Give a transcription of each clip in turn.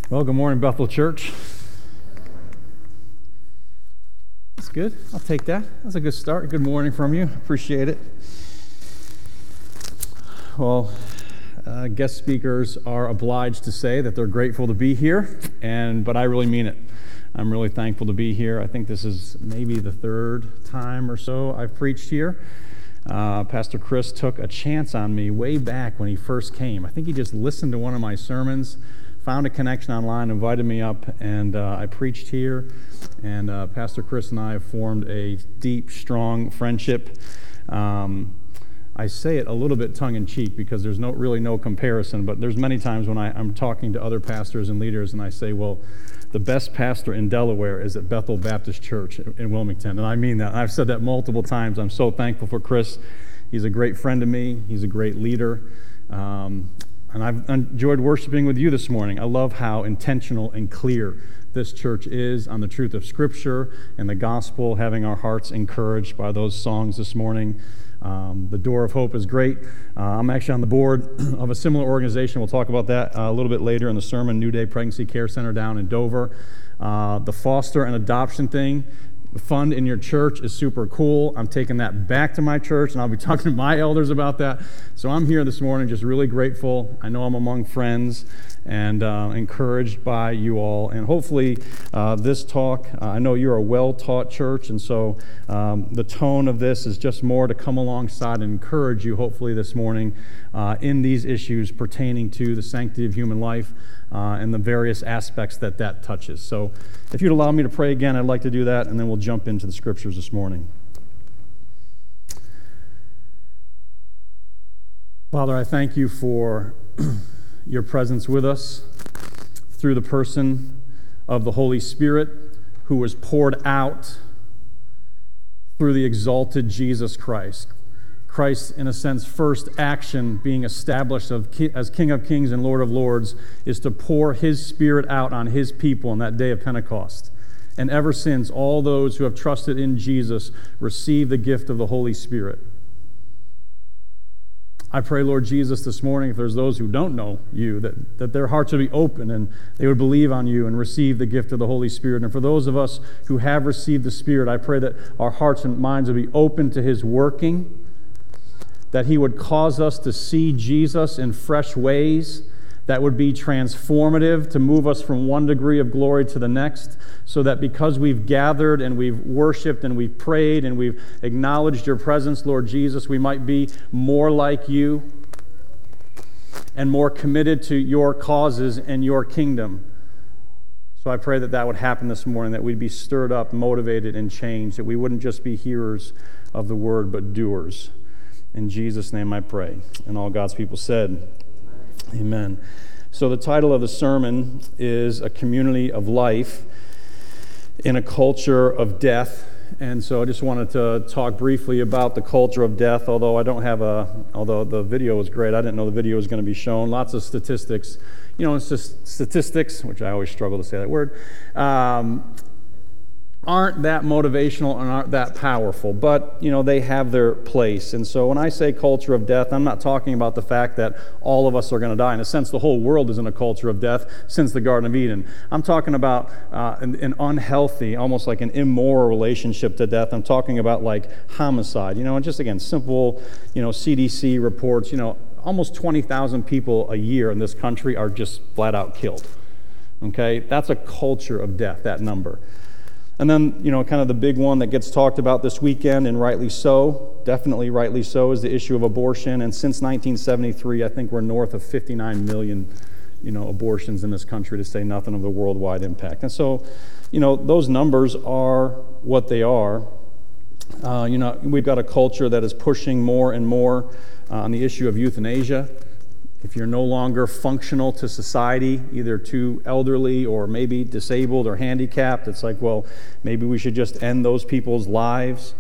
Well, good morning, Bethel Church. That's good. I'll take that. That's a good start. Good morning from you. Appreciate it. Well, guest speakers are obliged to say that they're grateful to be here, but I really mean it. I'm really thankful to be here. I think this is maybe the third time or so I've preached here. Pastor Chris took a chance on me way back when he first came. I think he just listened to one of my sermons, found a connection online, invited me up, and I preached here. And Pastor Chris and I have formed a deep, strong friendship. I say it a little bit tongue-in-cheek because there's really no comparison, but there's many times when I'm talking to other pastors and leaders and I say, well, the best pastor in Delaware is at Bethel Baptist Church in Wilmington, and I mean that. I've said that multiple times. I'm so thankful for Chris. He's a great friend to me. He's a great leader. And I've enjoyed worshiping with you this morning. I love how intentional and clear this church is on the truth of Scripture and the gospel, having our hearts encouraged by those songs this morning. The Door of Hope is great. I'm actually on the board of a similar organization. We'll talk about that a little bit later in the sermon, New Day Pregnancy Care Center down in Dover. The foster and adoption thing, the fund in your church is super cool. I'm taking that back to my church, and I'll be talking to my elders about that. So I'm here this morning just really grateful. I know I'm among friends and encouraged by you all. And hopefully this talk, I know you're a well-taught church, and so the tone of this is just more to come alongside and encourage you, hopefully this morning, in these issues pertaining to the sanctity of human life and the various aspects that touches. So if you'd allow me to pray again, I'd like to do that, and then we'll jump into the Scriptures this morning. Father, I thank you for your presence with us through the person of the Holy Spirit who was poured out through the exalted Jesus Christ. Christ, in a sense, first action being established as King of Kings and Lord of Lords is to pour his Spirit out on his people on that day of Pentecost. And ever since, all those who have trusted in Jesus receive the gift of the Holy Spirit. I pray, Lord Jesus, this morning, if there's those who don't know you, that their hearts would be open and they would believe on you and receive the gift of the Holy Spirit. And for those of us who have received the Spirit, I pray that our hearts and minds would be open to his working, that he would cause us to see Jesus in fresh ways that would be transformative to move us from one degree of glory to the next, so that because we've gathered and we've worshiped and we've prayed and we've acknowledged your presence, Lord Jesus, we might be more like you and more committed to your causes and your kingdom. So I pray that would happen this morning, that we'd be stirred up, motivated, and changed, that we wouldn't just be hearers of the word, but doers. In Jesus' name I pray. And all God's people said, Amen. So the title of the sermon is A Community of Life in a Culture of Death. And so I just wanted to talk briefly about the culture of death, although the video was great. I didn't know the video was going to be shown. Lots of statistics. You know, it's just statistics, which I always struggle to say that word, aren't that motivational and aren't that powerful, but, you know, they have their place. And so when I say culture of death, I'm not talking about the fact that all of us are going to die. In a sense, the whole world is in a culture of death since the Garden of Eden. I'm talking about an unhealthy, almost like an immoral relationship to death. I'm talking about like homicide, you know, and just, again, simple, you know, CDC reports, you know, almost 20,000 people a year in this country are just flat out killed. Okay? That's a culture of death, that number. And then, you know, kind of the big one that gets talked about this weekend, and rightly so, definitely rightly so, is the issue of abortion. And since 1973, I think we're north of 59 million, you know, abortions in this country, to say nothing of the worldwide impact. And so, you know, those numbers are what they are. You know, we've got a culture that is pushing more and more on the issue of euthanasia. If you're no longer functional to society, either too elderly or maybe disabled or handicapped, it's like, well, maybe we should just end those people's lives.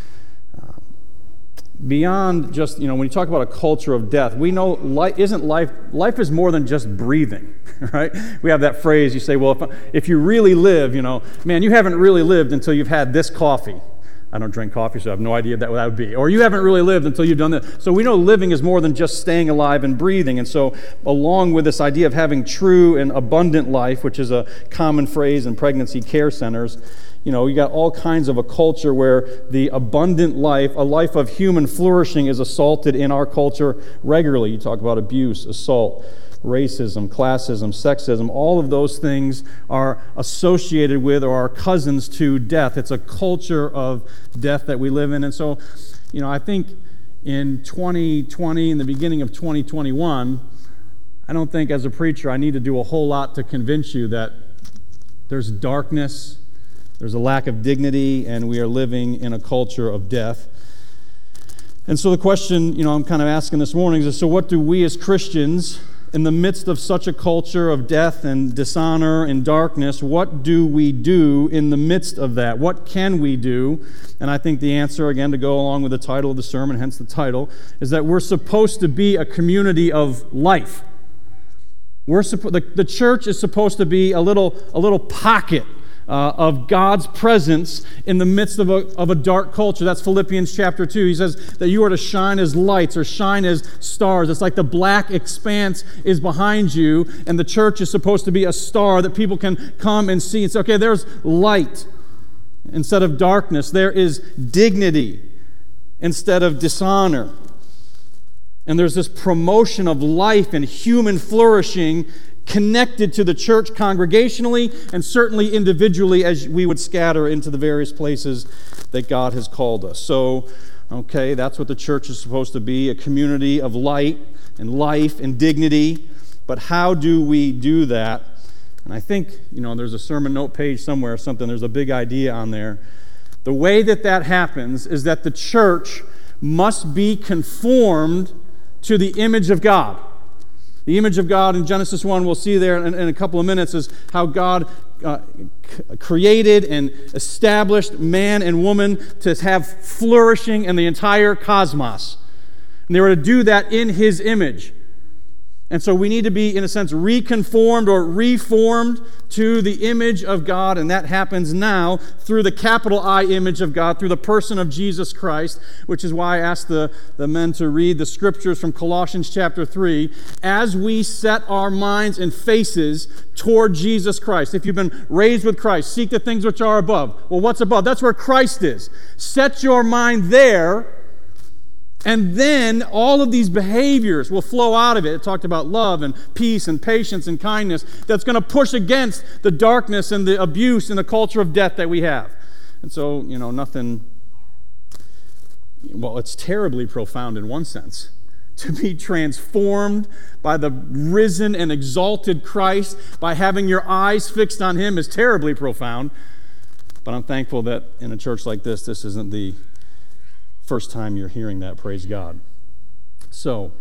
Beyond just, you know, when you talk about a culture of death, we know life is more than just breathing, right? We have that phrase, you say, well, if you really live, you know, man, you haven't really lived until you've had this coffee. I don't drink coffee, so I have no idea what that would be. Or you haven't really lived until you've done that. So we know living is more than just staying alive and breathing. And so along with this idea of having true and abundant life, which is a common phrase in pregnancy care centers, you got all kinds of a culture where the abundant life, a life of human flourishing, is assaulted in our culture regularly. You talk about abuse, assault, racism, classism, sexism. All of those things are associated with or are cousins to death. It's a culture of death that we live in. And so, I think in 2020, in the beginning of 2021, I don't think as a preacher I need to do a whole lot to convince you that there's darkness, there's a lack of dignity, and we are living in a culture of death. And so the question, I'm kind of asking this morning is, so what do we as Christians, in the midst of such a culture of death and dishonor and darkness, what do we do in the midst of that? What can we do? And I think the answer, again, to go along with the title of the sermon, hence the title, is that we're supposed to be a community of life. The church is supposed to be a little pocket of God's presence in the midst of a dark culture. That's Philippians chapter 2. He says that you are to shine as lights or shine as stars. It's like the black expanse is behind you, and the church is supposed to be a star that people can come and see and say, okay, there's light instead of darkness. There is dignity instead of dishonor. And there's this promotion of life and human flourishing connected to the church congregationally and certainly individually as we would scatter into the various places that God has called us. So, that's what the church is supposed to be, a community of light and life and dignity. But how do we do that? And I think, there's a sermon note page somewhere or something. There's a big idea on there. The way that happens is that the church must be conformed to the image of God. The image of God in Genesis 1, we'll see there in a couple of minutes, is how God created and established man and woman to have flourishing in the entire cosmos. And they were to do that in His image. And so we need to be, in a sense, reconformed or reformed to the image of God, and that happens now through the capital I image of God, through the person of Jesus Christ, which is why I asked the men to read the scriptures from Colossians chapter 3, as we set our minds and faces toward Jesus Christ. If you've been raised with Christ, seek the things which are above. Well, what's above? That's where Christ is. Set your mind there, and then all of these behaviors will flow out of it. It talked about love and peace and patience and kindness that's going to push against the darkness and the abuse and the culture of death that we have. And so, it's terribly profound in one sense. To be transformed by the risen and exalted Christ, by having your eyes fixed on Him, is terribly profound. But I'm thankful that in a church like this isn't the first time you're hearing that, praise God. So,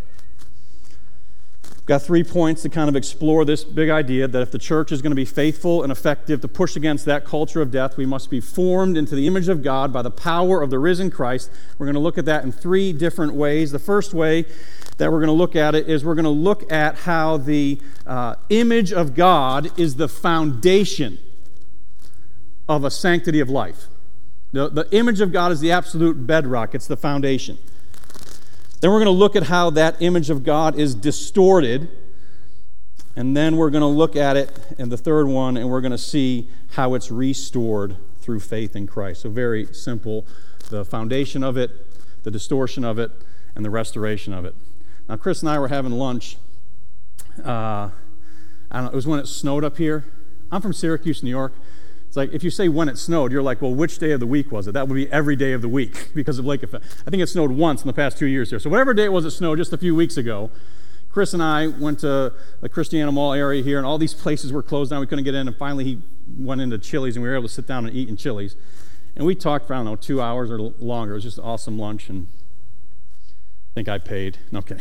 got 3 points to kind of explore this big idea that if the church is going to be faithful and effective to push against that culture of death, we must be formed into the image of God by the power of the risen Christ. We're going to look at that in 3 different ways. The first way that we're going to look at it is we're going to look at how the image of God is the foundation of a sanctity of life. The image of God is the absolute bedrock. It's the foundation. Then we're going to look at how that image of God is distorted. And then we're going to look at it in the third one, and we're going to see how it's restored through faith in Christ. So very simple. The foundation of it, the distortion of it, and the restoration of it. Now, Chris and I were having lunch. I don't know, it was when it snowed up here. I'm from Syracuse, New York. It's like, if you say when it snowed, you're like, well, which day of the week was it? That would be every day of the week because of lake effect. I think it snowed once in the past 2 years here. So whatever day it was, it snowed just a few weeks ago. Chris and I went to the Christiana Mall area here, and all these places were closed down. We couldn't get in, and finally he went into Chili's, and we were able to sit down and eat in Chili's. And we talked for, 2 hours or longer. It was just an awesome lunch, and I think I paid. Okay.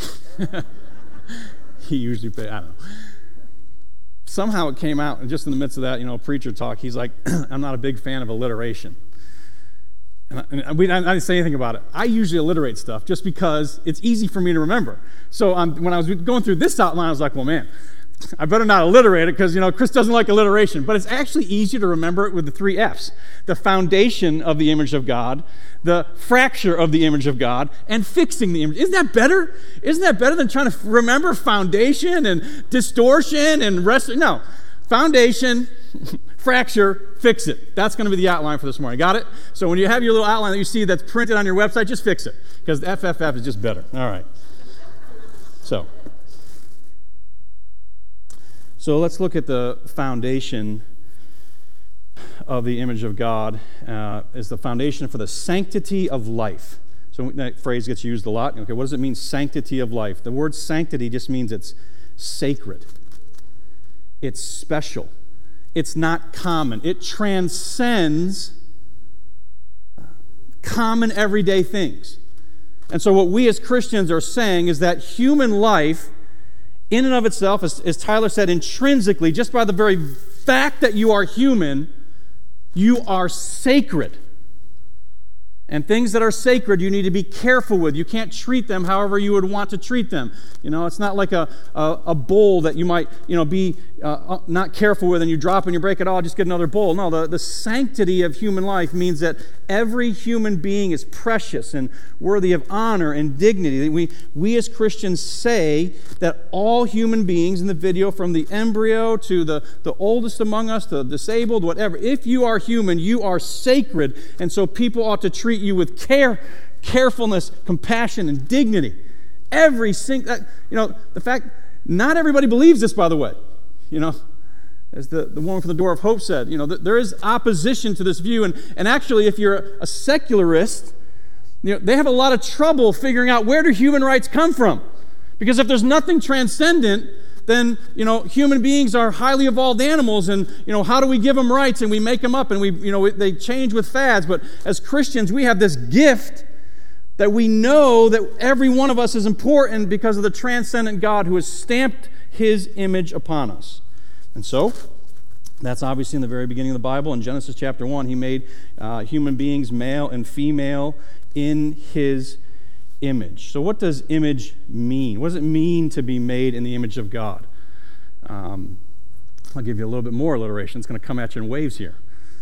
He usually pays. I don't know. Somehow it came out, and just in the midst of that, preacher talk, he's like, I'm not a big fan of alliteration. And I didn't say anything about it. I usually alliterate stuff just because it's easy for me to remember. So when I was going through this outline, I was like, well, man, I better not alliterate it because, Chris doesn't like alliteration, but it's actually easier to remember it with the 3 F's. The foundation of the image of God, the fracture of the image of God, and fixing the image. Isn't that better? Isn't that better than trying to remember foundation and distortion and rest? No. Foundation, fracture, fix it. That's going to be the outline for this morning. Got it? So when you have your little outline that you see that's printed on your website, just fix it because the FFF is just better. All right. So let's look at the foundation of the image of God is the foundation for the sanctity of life. So that phrase gets used a lot. Okay, what does it mean, sanctity of life? The word sanctity just means it's sacred. It's special. It's not common. It transcends common everyday things. And so what we as Christians are saying is that human life in and of itself, as Tyler said, intrinsically, just by the very fact that you are human, you are sacred. And things that are sacred, you need to be careful with. You can't treat them however you would want to treat them. It's not like a bowl that you might, be not careful with and you drop and you break it all, just get another bowl. No, the sanctity of human life means that every human being is precious and worthy of honor and dignity. We as Christians say that all human beings in the video, from the embryo to the oldest among us, the disabled, whatever, if you are human, you are sacred. And so people ought to treat you with care, carefulness, compassion, and dignity. Every single, the fact, not everybody believes this, by the way. As the woman from the Door of Hope said, there is opposition to this view. And actually, if you're a secularist, they have a lot of trouble figuring out where do human rights come from. Because if there's nothing transcendent, then, human beings are highly evolved animals, and, how do we give them rights? And we make them up, and they change with fads. But as Christians, we have this gift that we know that every one of us is important because of the transcendent God who has stamped His image upon us. And so, that's obviously in the very beginning of the Bible. In Genesis chapter 1, He made human beings, male and female, in His image. So what does image mean? What does it mean to be made in the image of God? I'll give you a little bit more alliteration. It's going to come at you in waves here.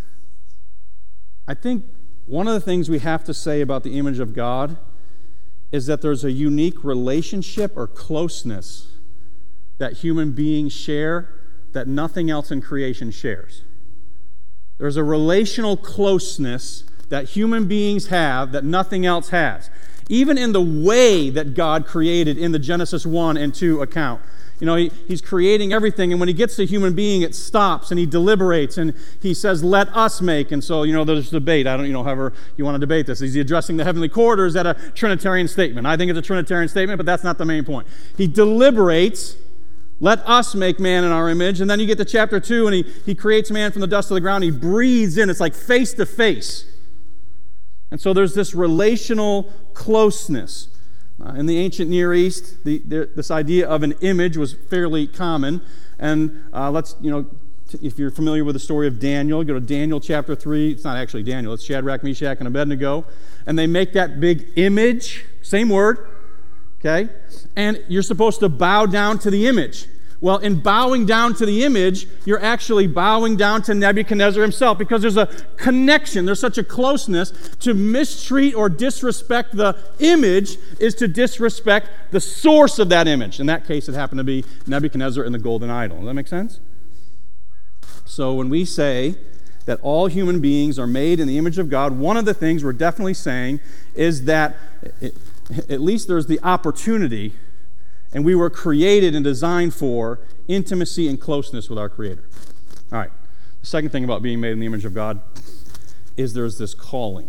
I think one of the things we have to say about the image of God is that there's a unique relationship or closeness that human beings share that nothing else in creation shares. There's a relational closeness that human beings have that nothing else has. Even in the way that God created in the Genesis 1 and 2 account. He's creating everything, and when He gets to a human being, it stops, and He deliberates, and He says, let us make. And so, there's debate. I don't, however you want to debate this. Is He addressing the heavenly court, or is that a Trinitarian statement? I think it's a Trinitarian statement, but that's not the main point. He deliberates, let us make man in our image, and then you get to chapter 2, and he creates man from the dust of the ground. He breathes in. It's like face to face. And so there's this relational closeness. In the ancient Near East, this idea of an image was fairly common. And if you're familiar with the story of Daniel, go to Daniel chapter 3. It's not actually Daniel, it's Shadrach, Meshach, and Abednego. And they make that big image, same word, okay? And you're supposed to bow down to the image. Well, in bowing down to the image, you're actually bowing down to Nebuchadnezzar himself, because there's a connection, there's such a closeness. To mistreat or disrespect the image is to disrespect the source of that image. In that case, it happened to be Nebuchadnezzar and the golden idol. Does that make sense? So when we say that all human beings are made in the image of God, one of the things we're definitely saying is that at least there's the opportunity, and we were created and designed for intimacy and closeness with our Creator. All right. The second thing about being made in the image of God is there's this calling.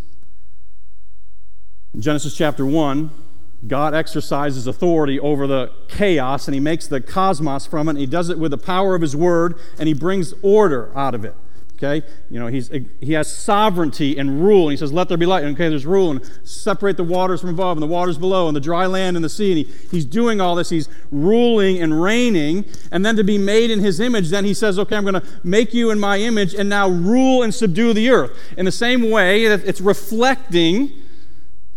In Genesis chapter 1, God exercises authority over the chaos, and He makes the cosmos from it, and He does it with the power of His Word, and He brings order out of it. Okay? He has sovereignty and rule, and He says, let there be light. And, okay, there's rule, and separate the waters from above and the waters below and the dry land and the sea. And He's doing all this. He's ruling and reigning. And then to be made in His image, then He says, okay, I'm going to make you in my image and now rule and subdue the earth. In the same way, it's reflecting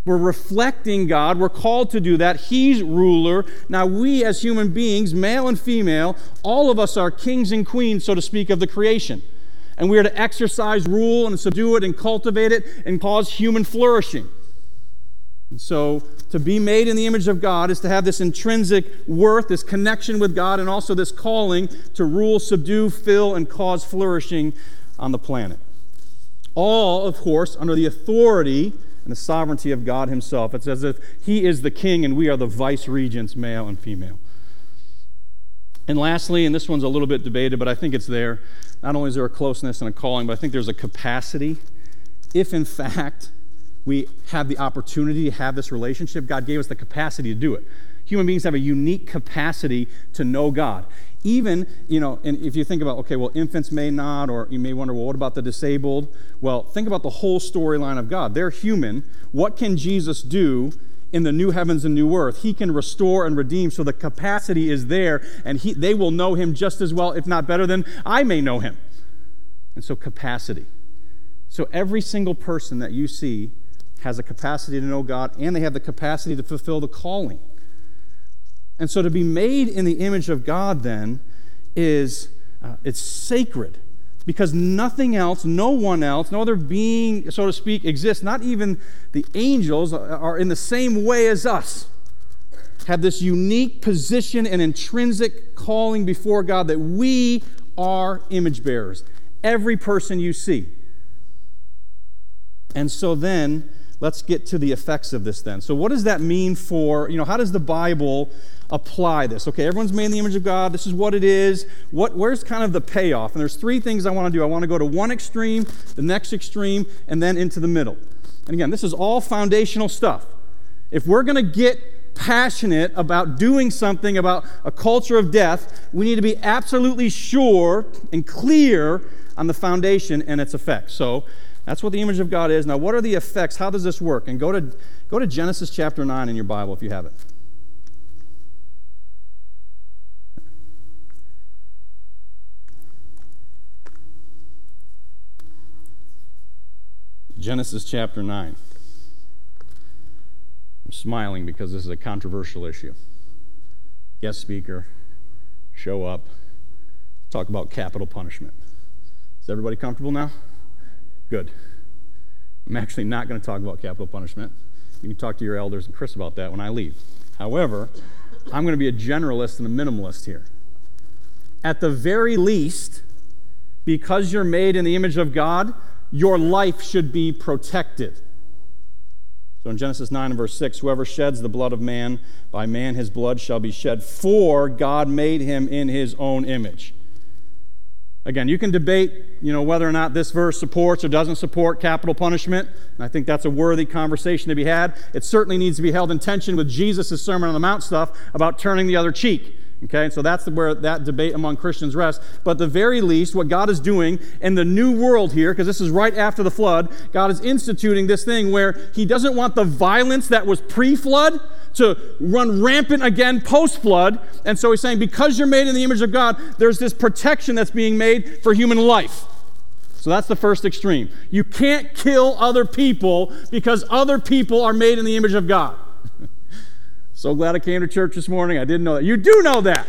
We're reflecting God. We're called to do that. He's ruler. Now we as human beings, male and female, all of us are kings and queens, so to speak, of the creation. And we are to exercise rule and subdue it and cultivate it and cause human flourishing. And so to be made in the image of God is to have this intrinsic worth, this connection with God, and also this calling to rule, subdue, fill, and cause flourishing on the planet. All, of course, under the authority and the sovereignty of God himself. It's as if he is the king and we are the vice regents, male and female. And lastly, and this one's a little bit debated, but I think it's there, not only is there a closeness and a calling, but I think there's a capacity. If in fact we have the opportunity to have this relationship, God gave us the capacity to do it. Human beings have a unique capacity to know God. Even, and if you think about, okay, well, infants may not, or you may wonder, well, what about the disabled? Well, think about the whole storyline of God. They're human. What can Jesus do in the new heavens and new earth? He can restore and redeem, so the capacity is there, and they will know him just as well, if not better than I may know him. And so capacity. So every single person that you see has a capacity to know God, and they have the capacity to fulfill the calling. And so to be made in the image of God then is it's sacred, because nothing else, no one else, no other being, so to speak, exists. Not even the angels are in the same way as us, have this unique position and intrinsic calling before God that we are image bearers. Every person you see. And so then, let's get to the effects of this then. So what does that mean for, how does the Bible apply this? Okay, everyone's made in the image of God. This is what it is. Where's kind of the payoff? And there's three things I want to do. I want to go to one extreme, the next extreme, and then into the middle. And again, this is all foundational stuff. If we're going to get passionate about doing something about a culture of death, we need to be absolutely sure and clear on the foundation and its effects. So that's what the image of God is. Now, what are the effects? How does this work? And go to Genesis chapter 9 in your Bible if you have it. Genesis chapter 9. I'm smiling because this is a controversial issue. Guest speaker, show up, talk about capital punishment. Is everybody comfortable now? Good. I'm actually not going to talk about capital punishment. You can talk to your elders and Chris about that when I leave. However, I'm going to be a generalist and a minimalist here. At the very least, because you're made in the image of God, your life should be protected. So in Genesis 9 and verse 6, whoever sheds the blood of man, by man his blood shall be shed, for God made him in his own image. Again, you can debate, whether or not this verse supports or doesn't support capital punishment, and I think that's a worthy conversation to be had. It certainly needs to be held in tension with Jesus' Sermon on the Mount stuff about turning the other cheek. Okay, so that's where that debate among Christians rests. But at the very least, what God is doing in the new world here, because this is right after the flood, God is instituting this thing where he doesn't want the violence that was pre-flood to run rampant again post-flood. And so he's saying, because you're made in the image of God, there's this protection that's being made for human life. So that's the first extreme. You can't kill other people because other people are made in the image of God. So glad I came to church this morning. I didn't know that. You do know that.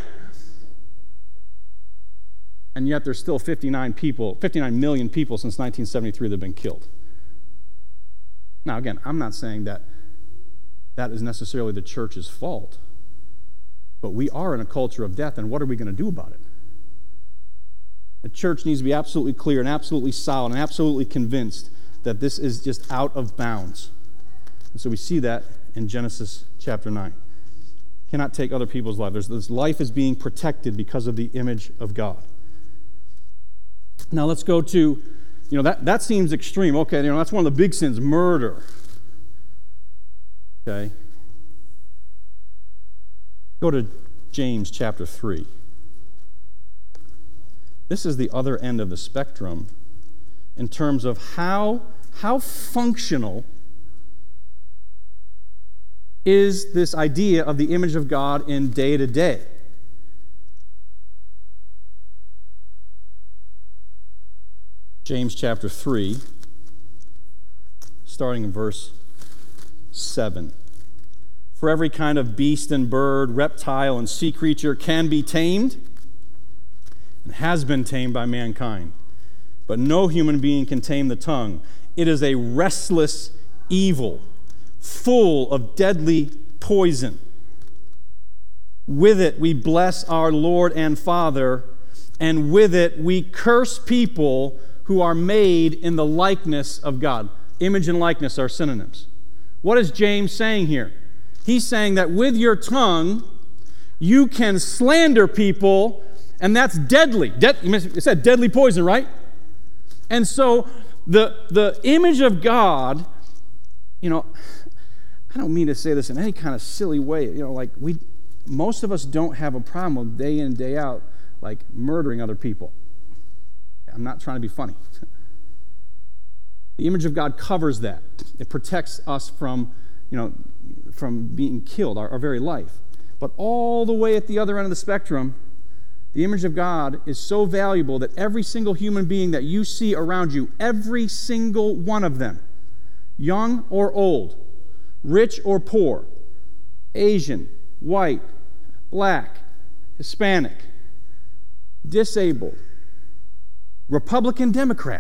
And yet there's still 59 million people since 1973 that have been killed. Now again, I'm not saying that is necessarily the church's fault. But we are in a culture of death, and what are we going to do about it? The church needs to be absolutely clear and absolutely solid and absolutely convinced that this is just out of bounds. And so we see that in Genesis chapter 9. Cannot take other people's life. This life is being protected because of the image of God. Now let's go to, that seems extreme. Okay, that's one of the big sins, murder. Okay. Go to James chapter 3. This is the other end of the spectrum in terms of how functional is this idea of the image of God in day-to-day. James chapter 3, starting in verse 7. For every kind of beast and bird, reptile and sea creature can be tamed and has been tamed by mankind. But no human being can tame the tongue. It is a restless evil, full of deadly poison. With it we bless our Lord and Father, and with it we curse people who are made in the likeness of God. Image and likeness are synonyms. What is James saying here? He's saying that with your tongue, you can slander people, and that's deadly. It said deadly poison, right? And so the image of God, I don't mean to say this in any kind of silly way. Most of us don't have a problem with day in, day out, like murdering other people. I'm not trying to be funny. The image of God covers that. It protects us from being killed, our very life. But all the way at the other end of the spectrum, the image of God is so valuable that every single human being that you see around you, every single one of them, young or old, rich or poor, Asian, white, black, Hispanic, disabled, Republican, Democrat,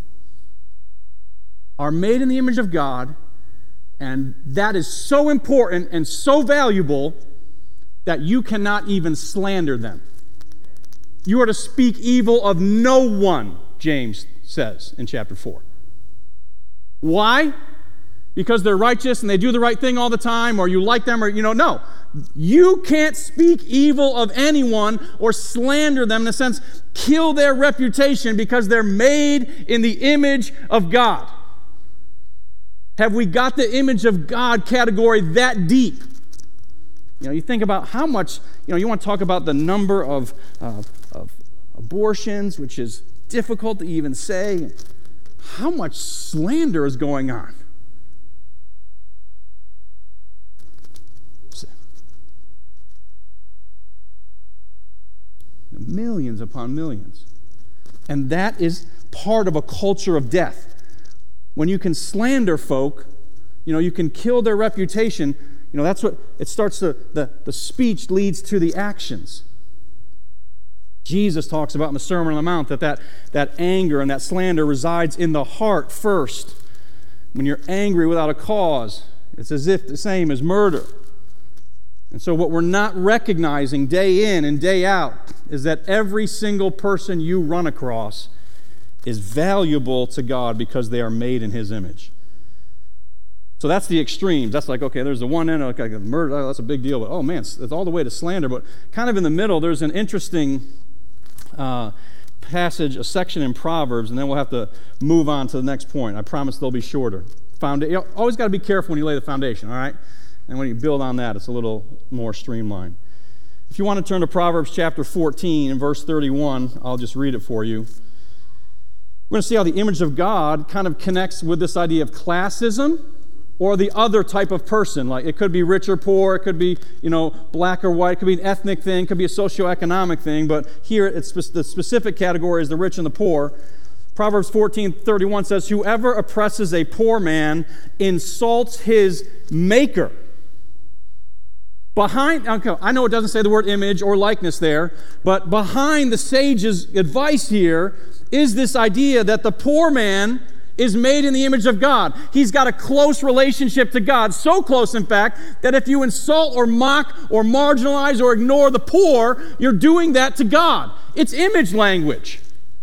are made in the image of God, and that is so important and so valuable that you cannot even slander them. You are to speak evil of no one, James says in chapter 4. Why? Because they're righteous and they do the right thing all the time, or you like them, or no. You can't speak evil of anyone or slander them, in a sense, kill their reputation, because they're made in the image of God. Have we got the image of God category that deep? You think about how much, you want to talk about the number of abortions, which is difficult to even say. How much slander is going on? Millions upon millions. And that is part of a culture of death. When you can slander folk, you can kill their reputation. That's what it starts to, the speech leads to the actions. Jesus talks about in the Sermon on the Mount that anger and that slander resides in the heart first. When you're angry without a cause, it's as if the same as murder. And so what we're not recognizing day in and day out is that every single person you run across is valuable to God because they are made in His image. So that's the extremes. That's like, okay, there's the one end, okay, murder, that's a big deal, but oh man, it's all the way to slander. But kind of in the middle, there's an interesting passage, a section in Proverbs, and then we'll have to move on to the next point. I promise they'll be shorter. Always got to be careful when you lay the foundation, all right? And when you build on that, it's a little more streamlined. If you want to turn to Proverbs chapter 14 and verse 31, I'll just read it for you. We're going to see how the image of God kind of connects with this idea of classism or the other type of person. Like it could be rich or poor, it could be, black or white, it could be an ethnic thing, it could be a socioeconomic thing, but here the specific category is the rich and the poor. Proverbs 14:31 says, "Whoever oppresses a poor man insults his maker." I know it doesn't say the word image or likeness there, but behind the sage's advice here is this idea that the poor man is made in the image of God. He's got a close relationship to God, so close, in fact, that if you insult or mock or marginalize or ignore the poor, you're doing that to God. It's image language.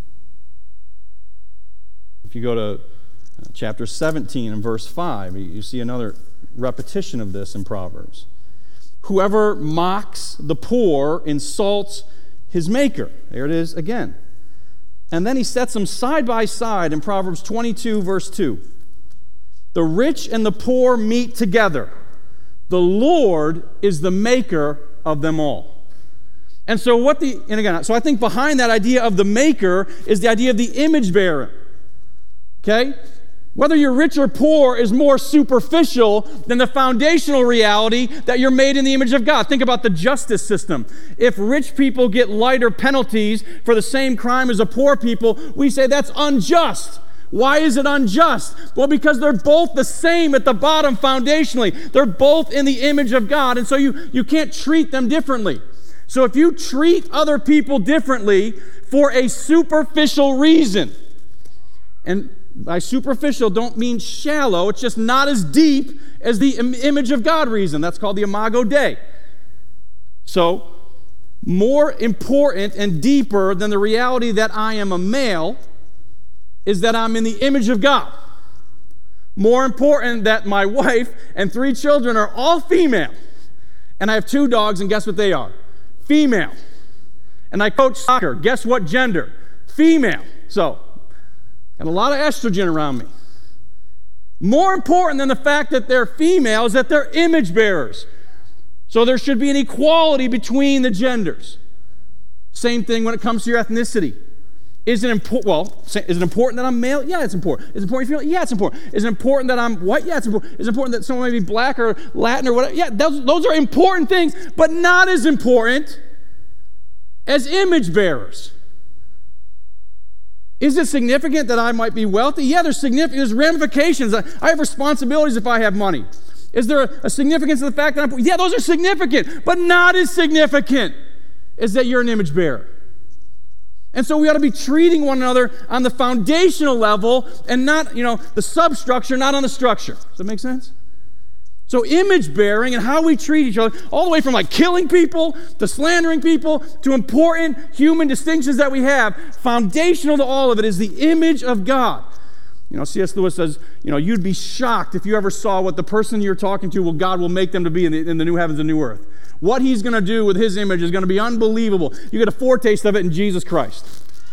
If you go to chapter 17 and verse 5, you see another repetition of this in Proverbs. Whoever mocks the poor insults his maker. There it is again. And then he sets them side by side in Proverbs 22, verse 2. The rich and the poor meet together. The Lord is the maker of them all. And so so I think behind that idea of the maker is the idea of the image bearer. Okay? Whether you're rich or poor is more superficial than the foundational reality that you're made in the image of God. Think about the justice system. If rich people get lighter penalties for the same crime as the poor people, we say that's unjust. Why is it unjust? Well, because they're both the same at the bottom foundationally. They're both in the image of God, and so you can't treat them differently. So if you treat other people differently for a superficial reason, and by superficial don't mean shallow, it's just not as deep as the image of God reason. That's called the Imago Dei. So, more important and deeper than the reality that I am a male is that I'm in the image of God. More important that my wife and 3 children are all female. And I have 2 dogs, and guess what they are? Female. And I coach soccer. Guess what gender? Female. So, got a lot of estrogen around me. More important than the fact that they're female is that they're image bearers. So there should be an equality between the genders. Same thing when it comes to your ethnicity. Is it important that I'm male? Yeah, it's important. Is it important female? Yeah, it's important. Is it important that I'm white? Yeah, it's important. Is it important that someone may be black or Latin or whatever? Yeah, those are important things, but not as important as image bearers. Is it significant that I might be wealthy? Yeah, there's ramifications. I have responsibilities if I have money. Is there a significance of the fact that I'm poor? Yeah, those are significant, but not as significant as that you're an image bearer. And so we ought to be treating one another on the foundational level and not, the substructure, not on the structure. Does that make sense? So image bearing and how we treat each other, all the way from killing people to slandering people to important human distinctions that we have, foundational to all of it is the image of God. C.S. Lewis says, you'd be shocked if you ever saw what the person you're talking to, God will make them to be in the new heavens and new earth. What he's going to do with his image is going to be unbelievable. You get a foretaste of it in Jesus Christ.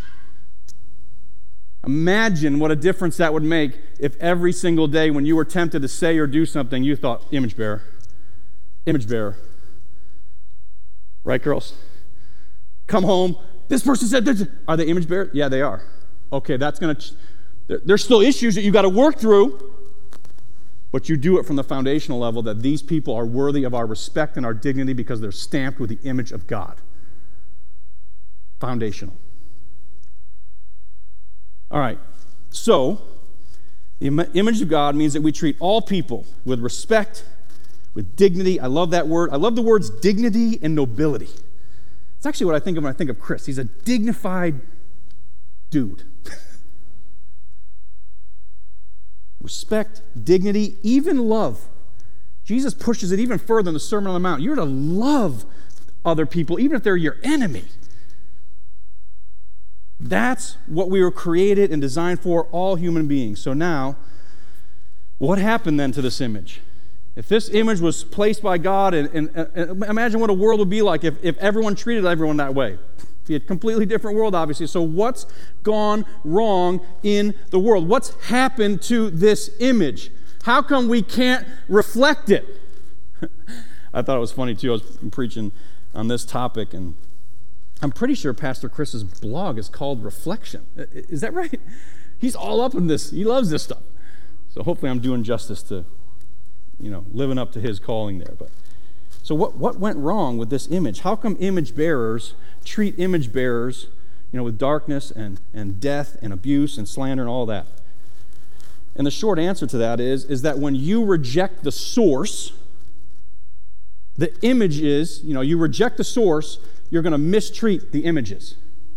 Imagine what a difference that would make if every single day when you were tempted to say or do something, you thought, image bearer. Image bearer. Right, girls? Come home. This person said, are they image bearers? Yeah, they are. Okay, that's going to... There's still issues that you've got to work through, but you do it from the foundational level that these people are worthy of our respect and our dignity because they're stamped with the image of God. Foundational. All right, so the image of God means that we treat all people with respect, with dignity. I love that word. I love the words dignity and nobility. It's actually what I think of when I think of Chris. He's a dignified dude. Respect, dignity, even love. Jesus pushes it even further in the Sermon on the Mount. You're to love other people, even if they're your enemy. That's what we were created and designed for, all human beings. So now, what happened then to this image? If this image was placed by God, and imagine what a world would be like if everyone treated everyone that way. Be a completely different world, obviously. So what's gone wrong in the world? What's happened to this image? How come we can't reflect it? I thought it was funny, too. I was preaching on this topic, and I'm pretty sure Pastor Chris's blog is called Reflection. Is that right? He's all up in this. He loves this stuff. So hopefully I'm doing justice to, living up to his calling there. But so what went wrong with this image? How come image bearers treat image bearers, with darkness and death and abuse and slander and all that? And the short answer to that is that when you reject the source, the image is, you reject the source, you're going to mistreat the images.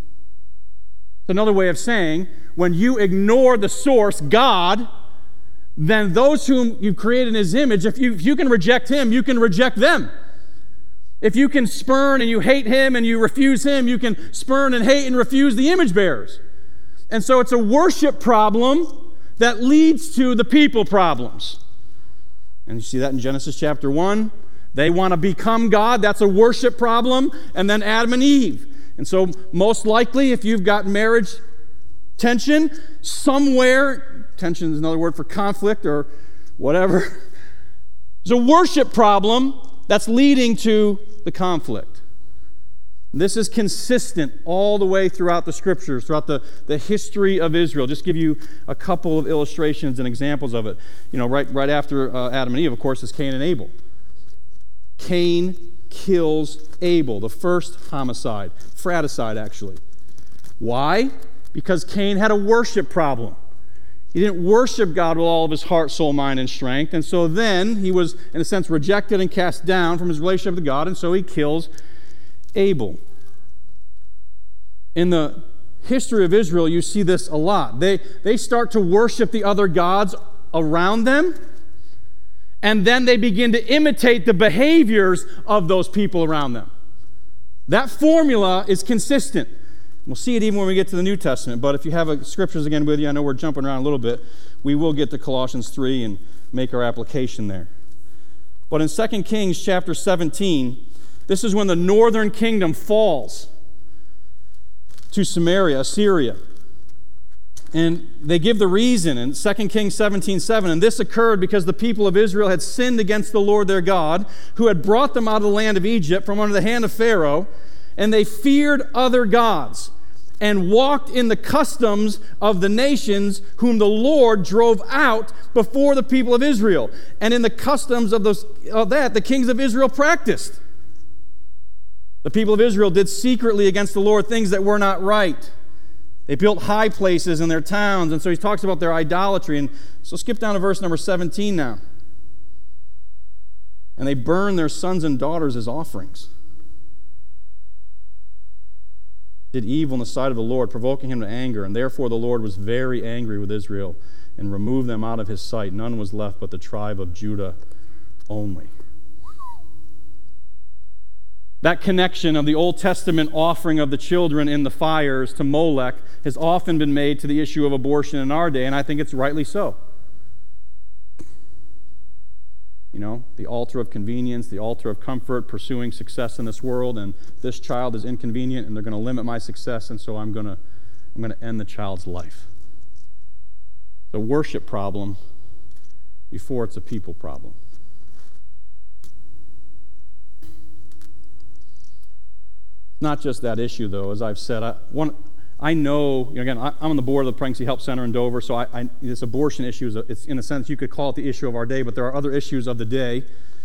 It's another way of saying, when you ignore the source, God, then those whom you create in his image, if you can reject him, you can reject them. If you can spurn and you hate him and you refuse him, you can spurn and hate and refuse the image bearers. And so it's a worship problem that leads to the people problems. And you see that in Genesis chapter 1. They want to become God. That's a worship problem. And then Adam and Eve. And so most likely, if you've got marriage tension, somewhere, tension is another word for conflict or whatever, there's a worship problem that's leading to the conflict. This is consistent all the way throughout the scriptures, throughout the history of Israel. Just give you a couple of illustrations and examples of it. Right after Adam and Eve, of course, is Cain and Abel. Cain kills Abel, the first homicide, fratricide actually. Why? Because Cain had a worship problem. He didn't worship God with all of his heart, soul, mind, and strength. And so then he was, in a sense, rejected and cast down from his relationship with God, and so he kills Abel. In the history of Israel, you see this a lot. They start to worship the other gods around them, and then they begin to imitate the behaviors of those people around them. That formula is consistent. We'll see it even when we get to the New Testament, but if you have scriptures again with you, I know we're jumping around a little bit, we will get to Colossians 3 and make our application there. But in 2 Kings chapter 17, this is when the northern kingdom falls to Samaria, Assyria. And they give the reason in 2 Kings 17:7, and this occurred because the people of Israel had sinned against the Lord their God, who had brought them out of the land of Egypt from under the hand of Pharaoh, and they feared other gods and walked in the customs of the nations whom the Lord drove out before the people of Israel. And in the customs of that, the kings of Israel practiced. The people of Israel did secretly against the Lord things that were not right. They built high places in their towns, and so he talks about their idolatry. And so skip down to verse number 17 now. And they burned their sons and daughters as offerings. Did evil in the sight of the Lord, provoking him to anger, and therefore the Lord was very angry with Israel and removed them out of his sight. None was left but the tribe of Judah only. That connection of the Old Testament offering of the children in the fires to Molech has often been made to the issue of abortion in our day, and I think it's rightly so. You know, the altar of convenience, the altar of comfort, pursuing success in this world, and this child is inconvenient, and they're going to limit my success, and so I'm going to end the child's life. It's a worship problem before it's a people problem. Not just that issue, though. As I've said, I know, again, I'm on the board of the Pregnancy Help Center in Dover, so this abortion issue, it's in a sense, you could call it the issue of our day, but there are other issues of the day.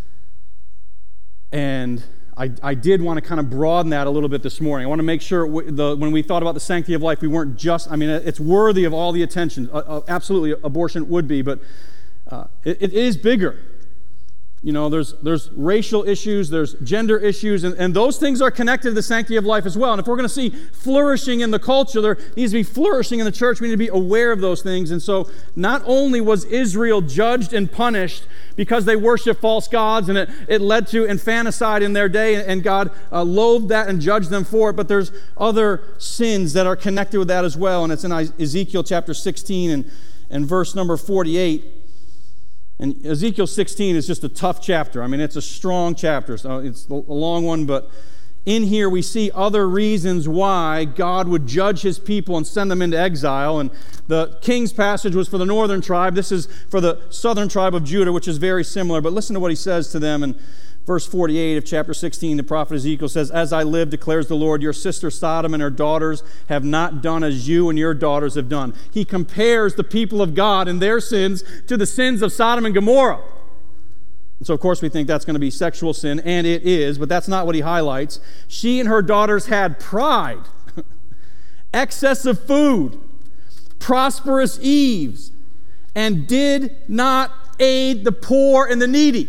And I did want to kind of broaden that a little bit this morning. I want to make sure when we thought about the sanctity of life, we weren't just, it's worthy of all the attention. Absolutely, abortion would be, but it is bigger. You know, there's racial issues, there's gender issues, and those things are connected to the sanctity of life as well. And if we're going to see flourishing in the culture, there needs to be flourishing in the church. We need to be aware of those things. And so not only was Israel judged and punished because they worshiped false gods, and it led to infanticide in their day, and God loathed that and judged them for it, but there's other sins that are connected with that as well. And it's in Ezekiel chapter 16 and verse number 48. And Ezekiel 16 is just a tough chapter. It's a strong chapter. So it's a long one, but in here we see other reasons why God would judge his people and send them into exile. And the king's passage was for the northern tribe. This is for the southern tribe of Judah, which is very similar. But listen to what he says to them in verse 48 of chapter 16. The prophet Ezekiel says, "As I live, declares the Lord, your sister Sodom and her daughters have not done as you and your daughters have done." He compares the people of God and their sins to the sins of Sodom and Gomorrah. And so, of course, we think that's going to be sexual sin, and it is, but that's not what he highlights. She and her daughters had pride, excess of food, prosperous ease, and did not aid the poor and the needy.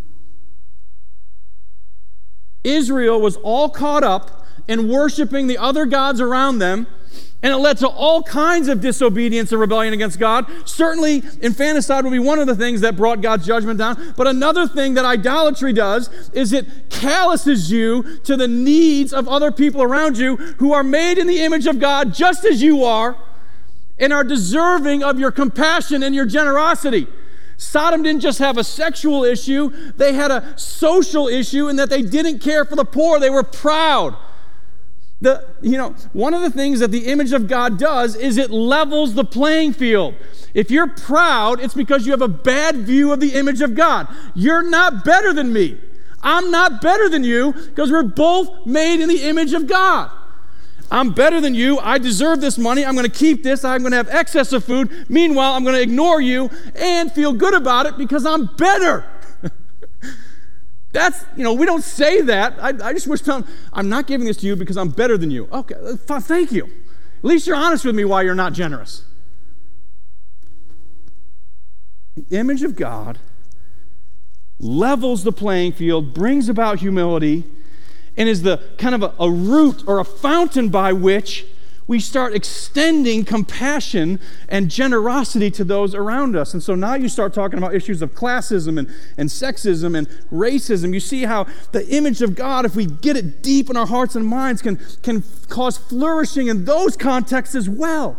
Israel was all caught up in worshiping the other gods around them, and it led to all kinds of disobedience and rebellion against God. Certainly, infanticide would be one of the things that brought God's judgment down, but another thing that idolatry does is it calluses you to the needs of other people around you who are made in the image of God just as you are and are deserving of your compassion and your generosity. Sodom didn't just have a sexual issue, they had a social issue in that they didn't care for the poor. They were proud. One of the things that the image of God does is it levels the playing field. If you're proud, it's because you have a bad view of the image of God. You're not better than me. I'm not better than you because we're both made in the image of God. I'm better than you. I deserve this money. I'm going to keep this. I'm going to have excess of food. Meanwhile, I'm going to ignore you and feel good about it because I'm better. We don't say that. I just wish I'm not giving this to you because I'm better than you. Okay, thank you. At least you're honest with me why you're not generous. The image of God levels the playing field, brings about humility, and is the kind of a root or a fountain by which we start extending compassion and generosity to those around us. And so now you start talking about issues of classism and sexism and racism. You see how the image of God, if we get it deep in our hearts and minds, can cause flourishing in those contexts as well.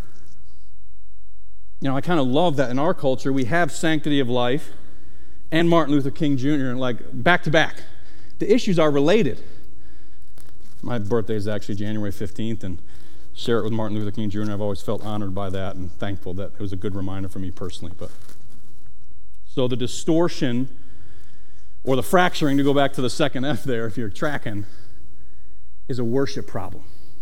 You know, I kind of love that in our culture we have Sanctity of Life and Martin Luther King Jr. like back to back. The issues are related. My birthday is actually January 15th, and share it with Martin Luther King Jr. I've always felt honored by that and thankful that it was a good reminder for me personally. But so the distortion or the fracturing, to go back to the second F there if you're tracking, is a worship problem.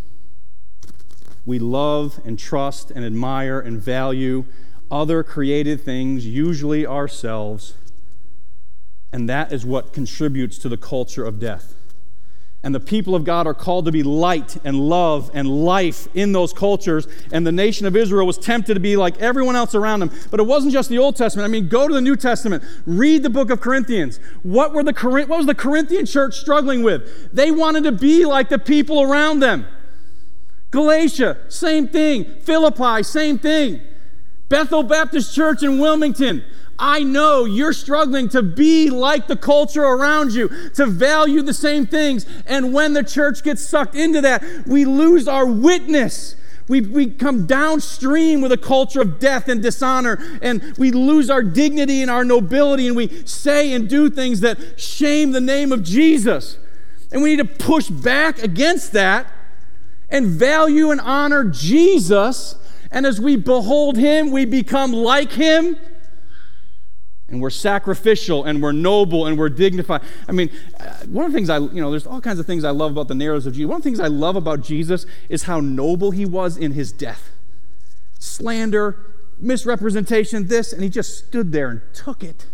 We love and trust and admire and value other created things, usually ourselves, and that is what contributes to the culture of death. And the people of God are called to be light and love and life in those cultures. And the nation of Israel was tempted to be like everyone else around them. But it wasn't just the Old Testament. I mean, go to the New Testament. Read the book of Corinthians. What was the Corinthian church struggling with? They wanted to be like the people around them. Galatia, same thing. Philippi, same thing. Bethel Baptist Church in Wilmington. I know you're struggling to be like the culture around you, to value the same things. And when the church gets sucked into that, we lose our witness. We come downstream with a culture of death and dishonor, and we lose our dignity and our nobility, and we say and do things that shame the name of Jesus. And we need to push back against that and value and honor Jesus. And as we behold him, we become like him. And we're sacrificial, and we're noble, and we're dignified. I mean, one of the things there's all kinds of things I love about the narratives of Jesus. One of the things I love about Jesus is how noble he was in his death. Slander, misrepresentation, this, and he just stood there and took it.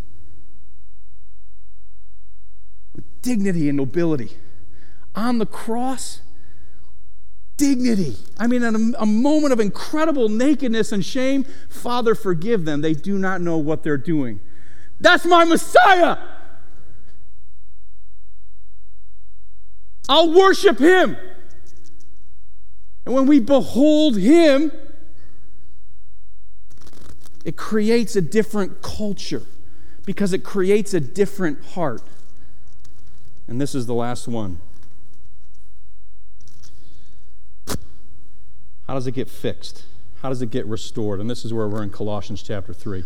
With dignity and nobility. On the cross, dignity. I mean, in a moment of incredible nakedness and shame, Father, forgive them. They do not know what they're doing. That's my Messiah. I'll worship him. And when we behold him, it creates a different culture because it creates a different heart. And this is the last one. How does it get fixed? How does it get restored? And this is where we're in Colossians chapter 3.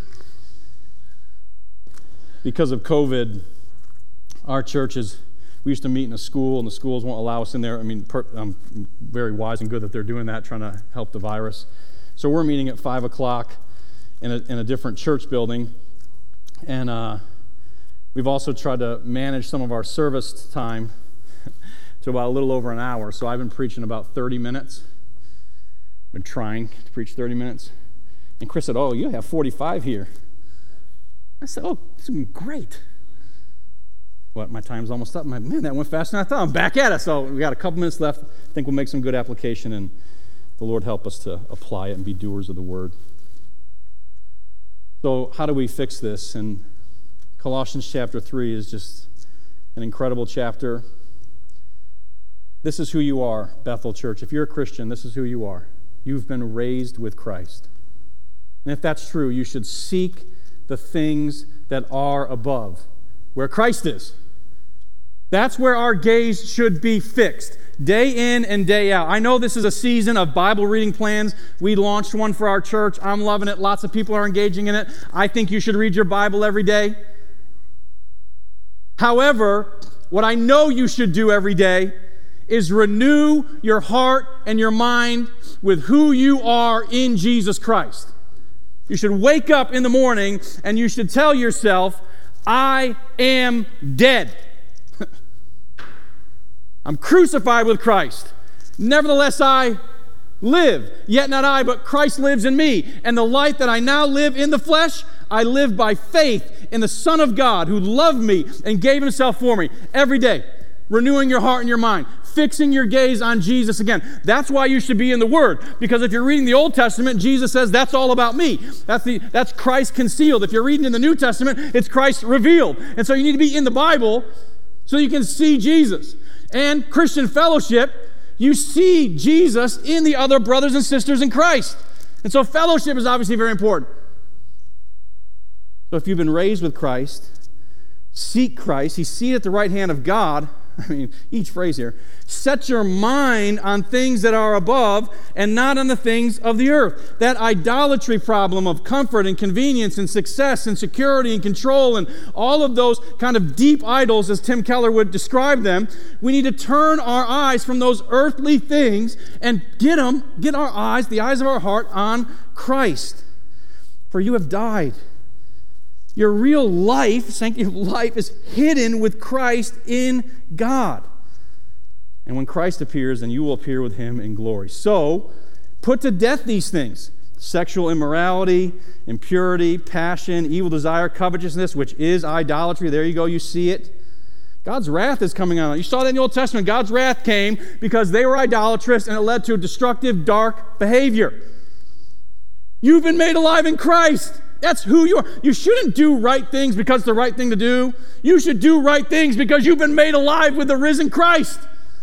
Because of COVID, our churches, we used to meet in a school, and the schools won't allow us in there. I mean, very wise and good that they're doing that, trying to help the virus. So we're meeting at 5 o'clock in a different church building. And we've also tried to manage some of our service time to about a little over an hour. So I've been preaching about 30 minutes. Been trying to preach 30 minutes. And Chris said, you have 45 here. I said, this is great. What, my time's almost up. I'm like, man, that went faster than I thought. I'm back at it. So we got a couple minutes left. I think we'll make some good application, and the Lord help us to apply it and be doers of the word. So how do we fix this? And Colossians chapter 3 is just an incredible chapter. This is who you are, Bethel Church. If you're a Christian, this is who you are. You've been raised with Christ. And if that's true, you should seek the things that are above, where Christ is. That's where our gaze should be fixed, day in and day out. I know this is a season of Bible reading plans. We launched one for our church. I'm loving it. Lots of people are engaging in it. I think you should read your Bible every day. However, what I know you should do every day is renew your heart and your mind with who you are in Jesus Christ. You should wake up in the morning and you should tell yourself, I am dead. I'm crucified with Christ. Nevertheless, I live. Yet not I, but Christ lives in me. And the life that I now live in the flesh, I live by faith in the Son of God who loved me and gave himself for me every day. renewing your heart and your mind, fixing your gaze on Jesus again. That's why you should be in the Word, because if you're reading the Old Testament, Jesus says, that's all about me. That's Christ concealed. If you're reading in the New Testament, it's Christ revealed. And so you need to be in the Bible so you can see Jesus. And Christian fellowship, you see Jesus in the other brothers and sisters in Christ. And so fellowship is obviously very important. So if you've been raised with Christ, seek Christ. He's seated at the right hand of God. I mean, each phrase here. Set your mind on things that are above and not on the things of the earth. That idolatry problem of comfort and convenience and success and security and control and all of those kind of deep idols, as Tim Keller would describe them, we need to turn our eyes from those earthly things and get our eyes, the eyes of our heart, on Christ. For you have died. Your real life, sanctified life, is hidden with Christ in God. And when Christ appears, then you will appear with him in glory. So, put to death these things: sexual immorality, impurity, passion, evil desire, covetousness, which is idolatry. There you go, you see it. God's wrath is coming on. You saw that in the Old Testament. God's wrath came because they were idolatrous, and it led to a destructive, dark behavior. You've been made alive in Christ. That's who you are. You shouldn't do right things because it's the right thing to do. You should do right things because you've been made alive with the risen Christ.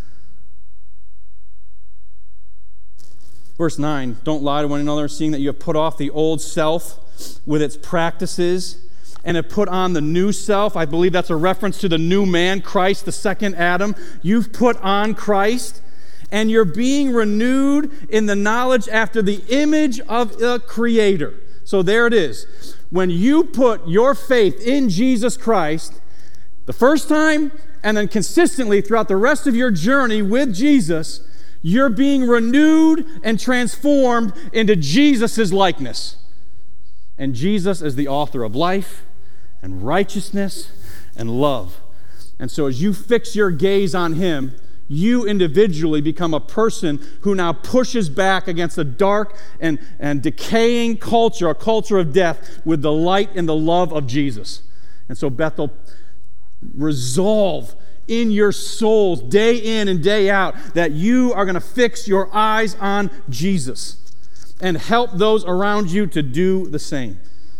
Verse 9, don't lie to one another, seeing that you have put off the old self with its practices and have put on the new self. I believe that's a reference to the new man, Christ, the second Adam. You've put on Christ, and you're being renewed in the knowledge after the image of the Creator. So there it is. When you put your faith in Jesus Christ, the first time and then consistently throughout the rest of your journey with Jesus, you're being renewed and transformed into Jesus' likeness. And Jesus is the author of life and righteousness and love. And so as you fix your gaze on him, you individually become a person who now pushes back against a dark and decaying culture, a culture of death, with the light and the love of Jesus. And so Bethel, resolve in your souls day in and day out that you are going to fix your eyes on Jesus and help those around you to do the same.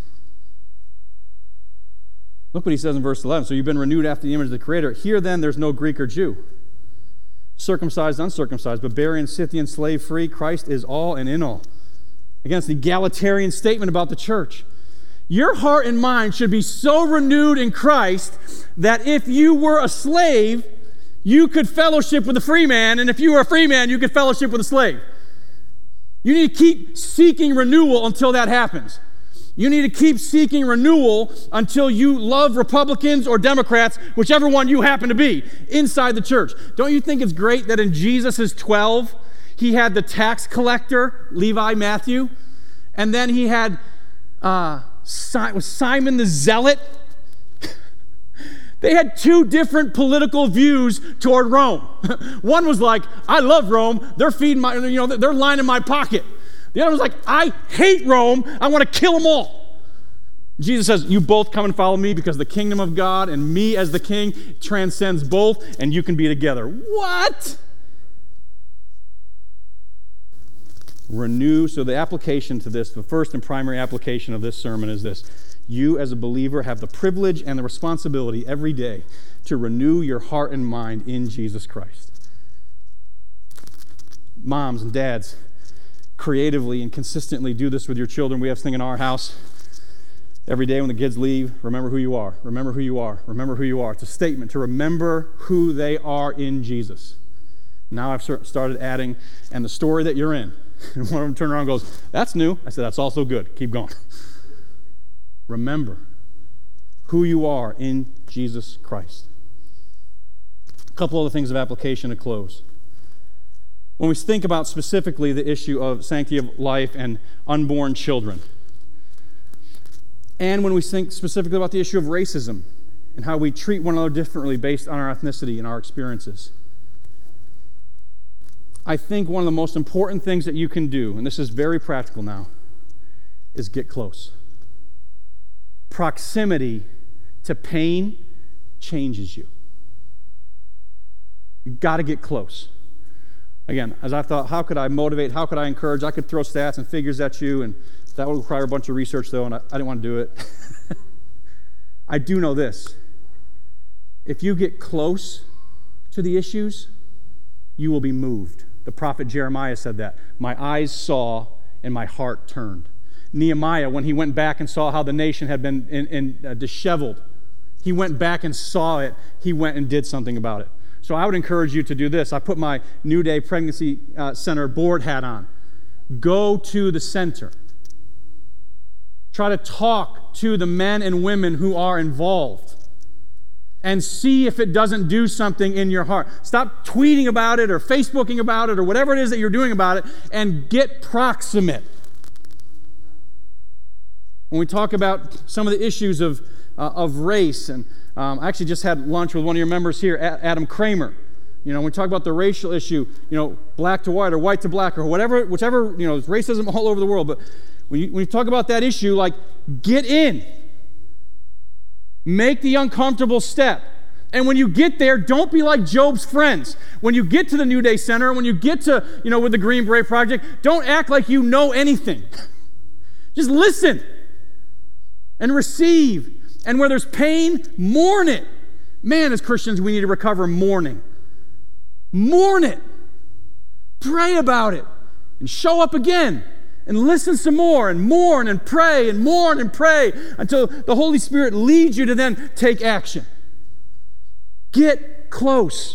Look what he says in verse 11. So you've been renewed after the image of the Creator. Here then there's no Greek or Jew, circumcised, uncircumcised, barbarian, Scythian, slave, free. Christ is all and in all. Again, it's the egalitarian statement about the church. Your heart and mind should be so renewed in Christ that if you were a slave, you could fellowship with a free man, and if you were a free man, you could fellowship with a slave. You need to keep seeking renewal until that happens. You need to keep seeking renewal until you love Republicans or Democrats, whichever one you happen to be, inside the church. Don't you think it's great that in Jesus' 12, he had the tax collector, Levi, Matthew, and then he had Simon the Zealot? They had two different political views toward Rome. One was like, I love Rome. They're feeding they're lining my pocket. The other was like, I hate Rome. I want to kill them all. Jesus says, you both come and follow me because the kingdom of God and me as the king transcends both, and you can be together. What? Renew. So the application to this, the first and primary application of this sermon is this. You as a believer have the privilege and the responsibility every day to renew your heart and mind in Jesus Christ. Moms and dads, creatively and consistently do this with your children. We have this thing in our house. Every day when the kids leave, remember who you are. Remember who you are. Remember who you are. It's a statement to remember who they are in Jesus. Now I've started adding, and the story that you're in. And one of them turned around and goes, that's new. I said, that's also good. Keep going. Remember who you are in Jesus Christ. A couple other things of application to close. When we think about specifically the issue of sanctity of life and unborn children, and when we think specifically about the issue of racism and how we treat one another differently based on our ethnicity and our experiences, I think one of the most important things that you can do, and this is very practical now, is get close. Proximity to pain changes you. You've got to get close. Again, as I thought, how could I motivate? How could I encourage? I could throw stats and figures at you, and that would require a bunch of research, though, and I didn't want to do it. I do know this. If you get close to the issues, you will be moved. The prophet Jeremiah said that. My eyes saw and my heart turned. Nehemiah, when he went back and saw how the nation had been disheveled, he went back and saw it. He went and did something about it. So I would encourage you to do this. I put my New Day Pregnancy Center board hat on. Go to the center. Try to talk to the men and women who are involved and see if it doesn't do something in your heart. Stop tweeting about it or Facebooking about it or whatever it is that you're doing about it, and get proximate. When we talk about some of the issues of race, and I actually just had lunch with one of your members here, Adam Kramer. When we talk about the racial issue, black to white or white to black or whichever, racism all over the world. But when you talk about that issue, get in. Make the uncomfortable step. And when you get there, don't be like Job's friends. When you get to the New Day Center, when you get to, with the Green Beret Project, don't act like you know anything. Just listen and receive. And where there's pain, mourn it. Man, as Christians, we need to recover mourning. Mourn it. Pray about it. And show up again. And listen some more, and mourn and pray, and mourn and pray until the Holy Spirit leads you to then take action. Get close.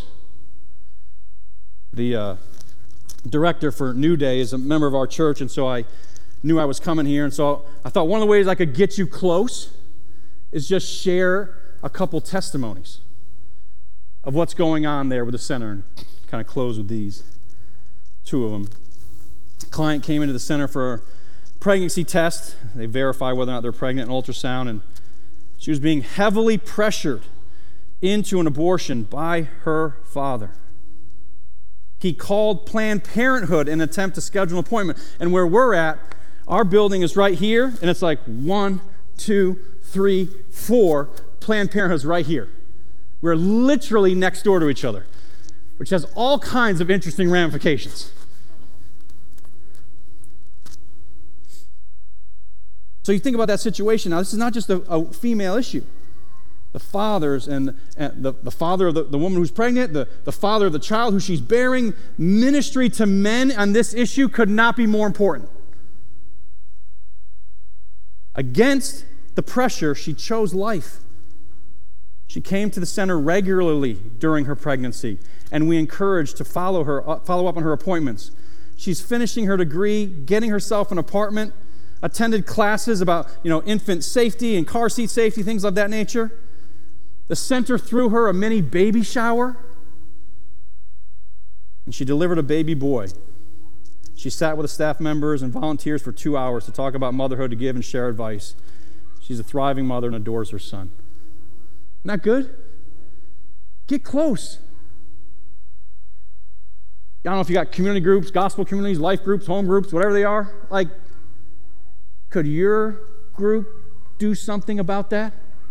The director for New Day is a member of our church, and so I knew I was coming here, and so I thought one of the ways I could get you close is just share a couple testimonies of what's going on there with the center, and kind of close with these, two of them. A client came into the center for a pregnancy test. They verify whether or not they're pregnant, an ultrasound, and she was being heavily pressured into an abortion by her father. He called Planned Parenthood in an attempt to schedule an appointment. And where we're at, our building is right here, and it's like 1, 2, 3, 4. Planned Parenthood's right here. We're literally next door to each other, which has all kinds of interesting ramifications. So you think about that situation. Now, this is not just a female issue. The fathers and the father of the woman who's pregnant, the father of the child who she's bearing, ministry to men on this issue could not be more important. Against the pressure, she chose life. She came to the center regularly during her pregnancy, and we encouraged to follow up on her appointments. She's finishing her degree, getting herself an apartment, attended classes about, infant safety and car seat safety, things of that nature. The center threw her a mini baby shower, and she delivered a baby boy. She sat with the staff members and volunteers for 2 hours to talk about motherhood, to give and share advice. She's a thriving mother and adores her son. Isn't that good? Get close. I don't know if you got community groups, gospel communities, life groups, home groups, whatever they are. Could your group do something about that?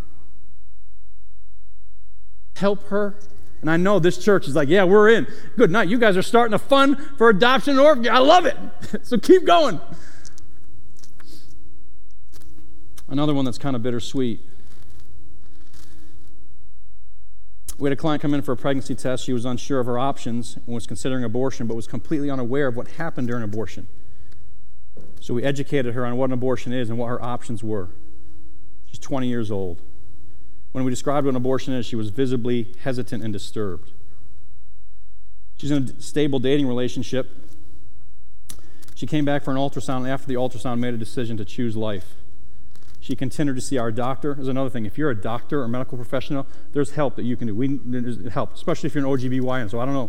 Help her? And I know this church is like, yeah, we're in. Good night. You guys are starting a fund for adoption and orphanage. I love it. So keep going. Another one that's kind of bittersweet. We had a client come in for a pregnancy test. She was unsure of her options and was considering abortion, but was completely unaware of what happened during abortion. So we educated her on what an abortion is and what her options were. She's 20 years old. When we described what an abortion is, she was visibly hesitant and disturbed. She's in a stable dating relationship. She came back for an ultrasound, and after the ultrasound made a decision to choose life. She continued to see our doctor. There's another thing. If you're a doctor or medical professional, there's help that you can do. There's help, especially if you're an OGBYN, so I don't know.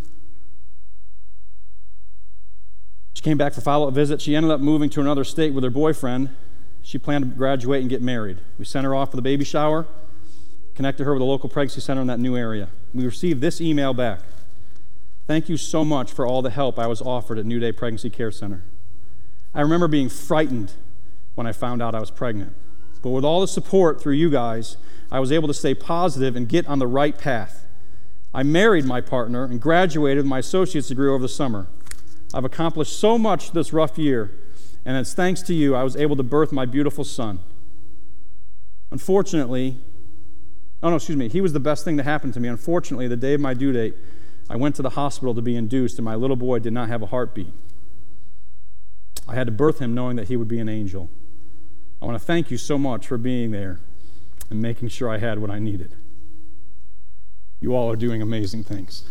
She came back for follow-up visit. She ended up moving to another state with her boyfriend. She planned to graduate and get married. We sent her off for the baby shower, connected her with a local pregnancy center in that new area. We received this email back. Thank you so much for all the help I was offered at New Day Pregnancy Care Center. I remember being frightened when I found out I was pregnant. But with all the support through you guys, I was able to stay positive and get on the right path. I married my partner and graduated with my associate's degree over the summer. I've accomplished so much this rough year, and it's thanks to you I was able to birth my beautiful son. Unfortunately, he was the best thing to happen to me. Unfortunately, the day of my due date, I went to the hospital to be induced, and my little boy did not have a heartbeat. I had to birth him knowing that he would be an angel. I want to thank you so much for being there and making sure I had what I needed. You all are doing amazing things.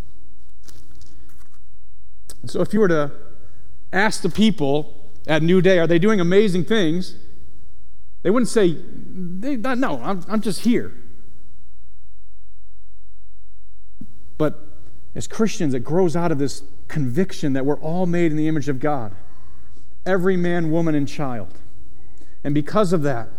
And so if you were to ask the people at New Day, are they doing amazing things? They wouldn't say, no, I'm just here. But as Christians, it grows out of this conviction that we're all made in the image of God. Every man, woman, and child. And because of that,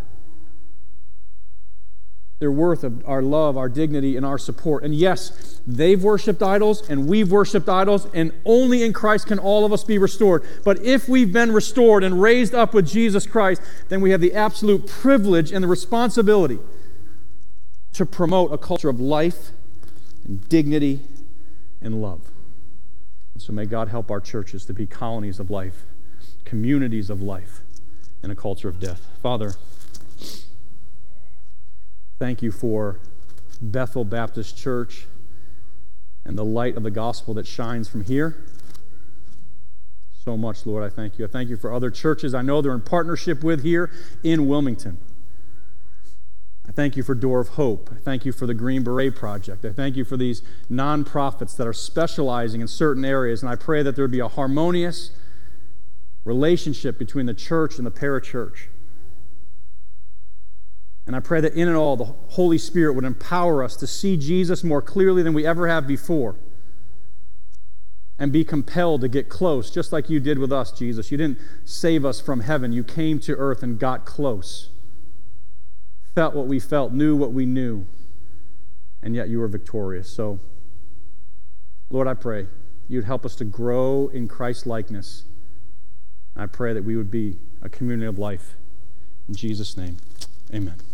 they're worth of our love, our dignity, and our support. And yes, they've worshipped idols, and we've worshipped idols, and only in Christ can all of us be restored. But if we've been restored and raised up with Jesus Christ, then we have the absolute privilege and the responsibility to promote a culture of life and dignity and love. And so may God help our churches to be colonies of life, communities of life, in a culture of death. Father, thank you for Bethel Baptist Church and the light of the gospel that shines from here. So much, Lord, I thank you. I thank you for other churches I know they're in partnership with here in Wilmington. I thank you for Door of Hope. I thank you for the Green Beret Project. I thank you for these nonprofits that are specializing in certain areas, and I pray that there would be a harmonious relationship between the church and the parachurch. And I pray that in it all, the Holy Spirit would empower us to see Jesus more clearly than we ever have before and be compelled to get close, just like you did with us, Jesus. You didn't save us from heaven. You came to earth and got close, felt what we felt, knew what we knew, and yet you were victorious. So, Lord, I pray you'd help us to grow in Christ's likeness. I pray that we would be a community of life. In Jesus' name, amen.